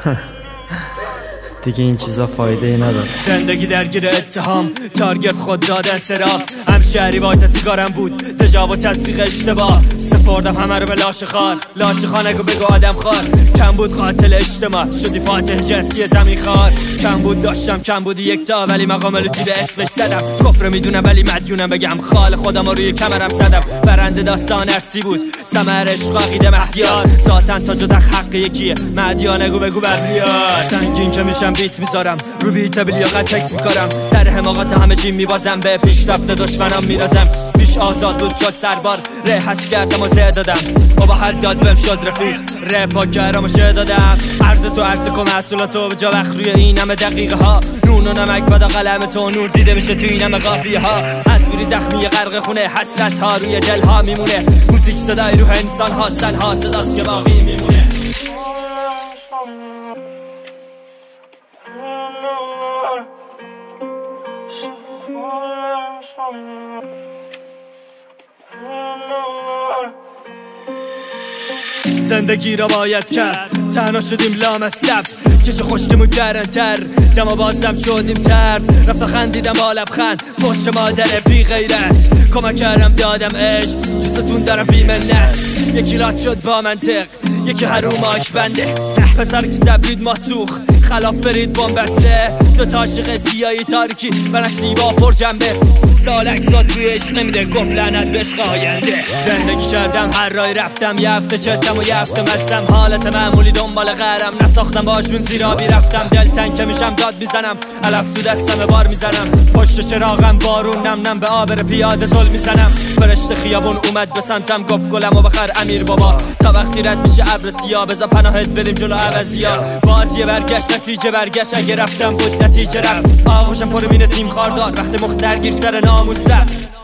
دیگه این چیزا فایده ای نداره. زندگی درگیر اتهام، تارگت خود داد انصراف. همشهری وایت سیگارم بود، دژا و تصدیق اشتباه. سپردم همه رو به لاش خار، لاش خار نگو بگو آدم خار. کم بود قاتل اجتماع، شدی فاتح جنسی زمین خار. کم بود داشتم، کم بود یکتا، ولی مقام لطی به اسمش زدم. کفر میدونم ولی مدیونم، بگم خال خودم رو روی کمرم زدم. برنده داستان ارسی بود، ثمر عشق عقیده مهدیان. ذاتن تا جدا حق یکیه، مهدیان نگو بگو بریار. سنگین که میشم بیت میذارم، رو بیت بلیاقت تکس میکارم. سر حماقت همه چی میبازم، به پیشرفت دشمنام میرازم. پیش آزاد بود شد سربار، ره حس کردم و زه دادم. بابا حد داد بهم شد رفیق، ره پاک کردم و شه دادم. عرض تو عرض کن محصولاتو به جا وقت روی این همه دقیقه ها. نون و نمک فدا قلم تو، نور دیده میشه تو این همه قافیه ها. تصویری زخمی غرق خونه، حسرت ها روی دل ها میمونه. موزیک صدای روح انسان ها، سنها صداست که باقی میمونه. زندگی را باید کرد، تنها شدیم لامصب. چش خشکمون گرم‌تر، دما بازم شدیم ترد. رفت خندیدم با لبخند، پشت مادر بی غیرت. کمک کردم دادم عشق، دوستتون دارم بی منت. یکی لات شد با منطق، یکی حروم آک بنده. پسر که زبرید ماتوخ، خلاف برید بومبسته. دوتا عاشق سیایی تاریکی، برک زیبا پر جنبه. سالک زاد روی عشق نمیده، گفت لعنت به عشق آینده. زندگی کردم هر رای رفتم، یه هفته چتم و یه هفته مستم. حالت معمولی دنبال غرم، نساختم باشون زیرابی رفتم. دل تنگ که میشم داد میزنم، علف تو دستم بار میزنم. پشت چراغم بارون نم نم، به آبر پیاده زل میزنم. فرشته خیابون اومد به سمتم، گفت گلم و بخر امیر بابا. تا وقتی رد میشه ابر سیاه، بذار پناهت بریم جلو عوضیا. بازی برگشت نتیجه برگشت، اگه رفتم بود نتیجه رفت. آغوشم پر مینه سیم خاردار، وقتی مخ درگیر سر ناموس رفت.